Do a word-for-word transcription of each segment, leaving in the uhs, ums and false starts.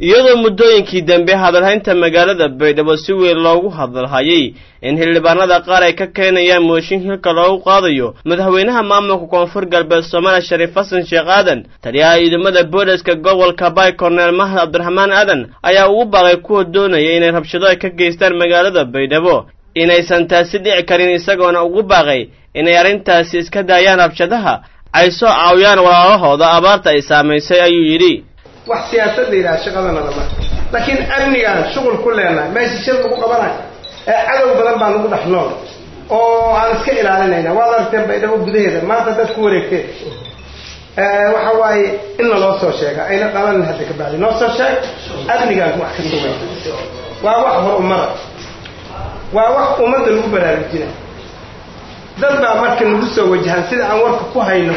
iyadoo muddooyinkii dambe hadalhaynta magaalada Baydhabo si weyn loogu hadalhayay in xildhibaanada qaar ay ka keenayaan mooshin hilka loogu qaadayo madaxweynaha maamulka Koonfur Galbeed Soomaaliya Shariif Xasan Sheekh Aadan taliyaha ciidamada booliska gobolka Bay Cornel Mahad Abdurrahmaan Aadan ayaa ugu baaqay kuwa doonaya inay rabshado ay ka geystaan magaalada Baydhabo inaysan taasi dhici karin isagoona ugu baaqay inay arrintaasi iska daayaan rabshadaha ay soo caawiyaan walaalahooda abaarta ay saameysay ayuu yiri wax siyaasadda ila shaqadana lama laakiin amniga shaqul kuleena meesha shir lagu qabanayo ee cadow badan baan ugu dhaxnool oo aan iska ilaalinayna wada arteen Baydhabo gudaheeda maanta dadku wareegtay ee waxa waaye in loo soo sheega ayna dhalan hadda ka bacdi noo soo sheeg amniga wax ka soo waa wax hor umar waa wax umada lagu baraarujina dad baa markii lagu soo wajahan sida aan warka ku hayno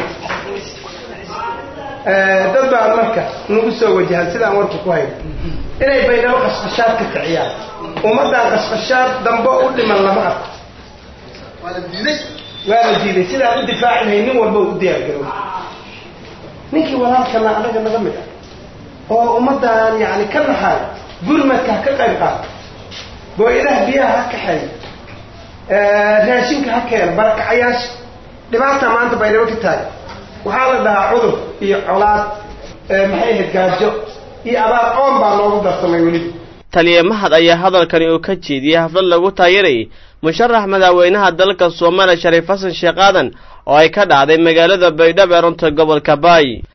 dad baa marka lagu soo wajahan sida aan warka ku hayno inay Baydhabo qashqashaad ka kiciyaan umada qashqashaad dambo u dhiman lama arko wala diiday wala diiday sida u difaacay nin walba u diyaar garow ninkii walaalkana anaga naga mid ah oo umadan yaani ka naxay gurmadka ka qayb qaat booyadaha biyaha ka xay ee raashinka ha keen barakacayash dhibaata maanta Baydhabo ka tahay waxa la dhahaa cudur iyo colaad ee maxay ahayd gaajo iyo abaar qoon baa loogu darsamay wali taliye Mahad ayaa hadalkani oo ka jeediyay xaflad lagu taageeray musharax madaxweynaha dalka Soomaaliya Shariif Xasan Sheekh Aadan oo ay ka dhacday magaalada Baydhabo ee runta gobolka Bay.